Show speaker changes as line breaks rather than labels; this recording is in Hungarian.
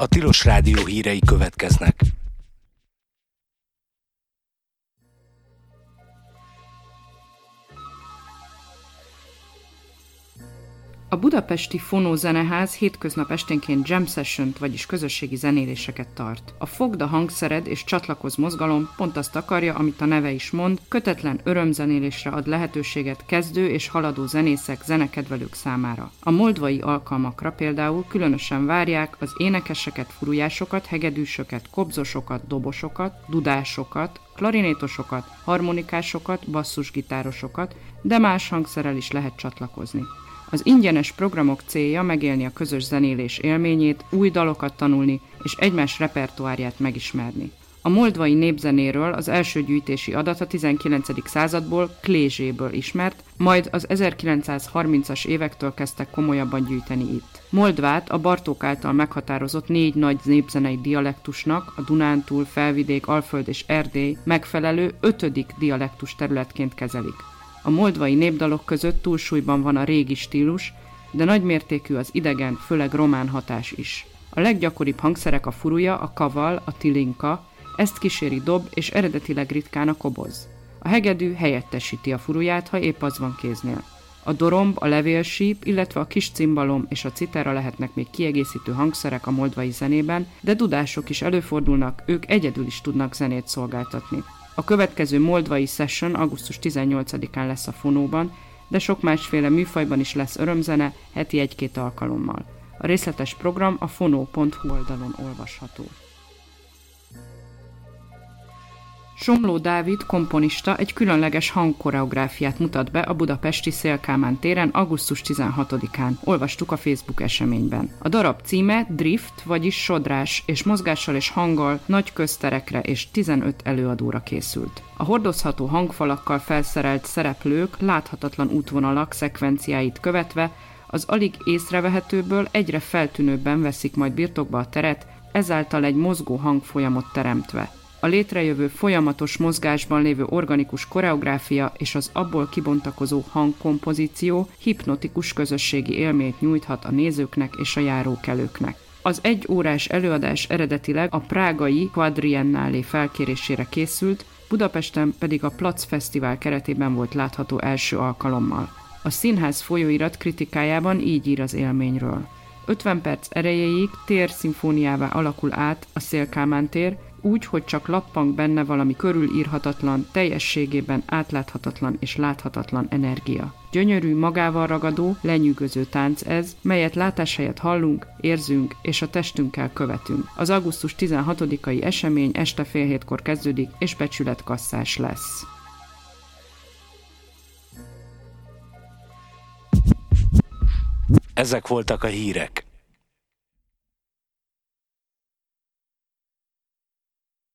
A Tilos Rádió hírei következnek.
A budapesti Fonó Zeneház hétköznap esténként jam session-t, vagyis közösségi zenéléseket tart. A Fogd a hangszered és csatlakozz mozgalom pont azt akarja, amit a neve is mond, kötetlen örömzenélésre ad lehetőséget kezdő és haladó zenészek, zenekedvelők számára. A moldvai alkalmakra például különösen várják az énekeseket, furujásokat, hegedűsöket, kobzosokat, dobosokat, dudásokat, klarinétosokat, harmonikásokat, basszusgitárosokat, de más hangszerrel is lehet csatlakozni. Az ingyenes programok célja megélni a közös zenélés élményét, új dalokat tanulni és egymás repertoárját megismerni. A moldvai népzenéről az első gyűjtési adat a 19. századból, Klézséből ismert, majd az 1930-as évektől kezdtek komolyabban gyűjteni itt. Moldvát a Bartók által meghatározott 4 nagy népzenei dialektusnak, a Dunántúl, Felvidék, Alföld és Erdély megfelelő 5. dialektus területként kezelik. A moldvai népdalok között túlsúlyban van a régi stílus, de nagymértékű az idegen, főleg román hatás is. A leggyakoribb hangszerek a furuja, a kaval, a tilinka, ezt kíséri dob és eredetileg ritkán a koboz. A hegedű helyettesíti a furuját, ha épp az van kéznél. A doromb, a levélsíp, illetve a kis cimbalom és a citera lehetnek még kiegészítő hangszerek a moldvai zenében, de dudások is előfordulnak, ők egyedül is tudnak zenét szolgáltatni. A következő moldvai session augusztus 18-án lesz a Fonóban, de sok másféle műfajban is lesz örömzene, heti 1-2 alkalommal. A részletes program a fono.hu oldalon olvasható. Somló Dávid komponista egy különleges hangkoreográfiát mutat be a budapesti Széll Kálmán téren augusztus 16-án. Olvastuk a Facebook eseményben. A darab címe Drift, vagyis sodrás, és mozgással és hanggal nagy közterekre és 15 előadóra készült. A hordozható hangfalakkal felszerelt szereplők láthatatlan útvonalak szekvenciáit követve az alig észrevehetőből egyre feltűnőbben veszik majd birtokba a teret, ezáltal egy mozgó hangfolyamot teremtve. A létrejövő folyamatos mozgásban lévő organikus koreográfia és az abból kibontakozó hangkompozíció hipnotikus közösségi élményt nyújthat a nézőknek és a járókelőknek. Az 1 órás előadás eredetileg a prágai Quadriennale felkérésére készült, Budapesten pedig a Plac Fesztivál keretében volt látható első alkalommal. A színház folyóirat kritikájában így ír az élményről. 50 perc erejéig térszimfóniává alakul át a Széll Kálmán tér, úgy, hogy csak lappang benne valami körülírhatatlan, teljességében átláthatatlan és láthatatlan energia. Gyönyörű, magával ragadó, lenyűgöző tánc ez, melyet látás helyett hallunk, érzünk és a testünkkel követünk. Az augusztus 16-ai esemény este 6:30-kor kezdődik és becsületkasszás lesz.
Ezek voltak a hírek.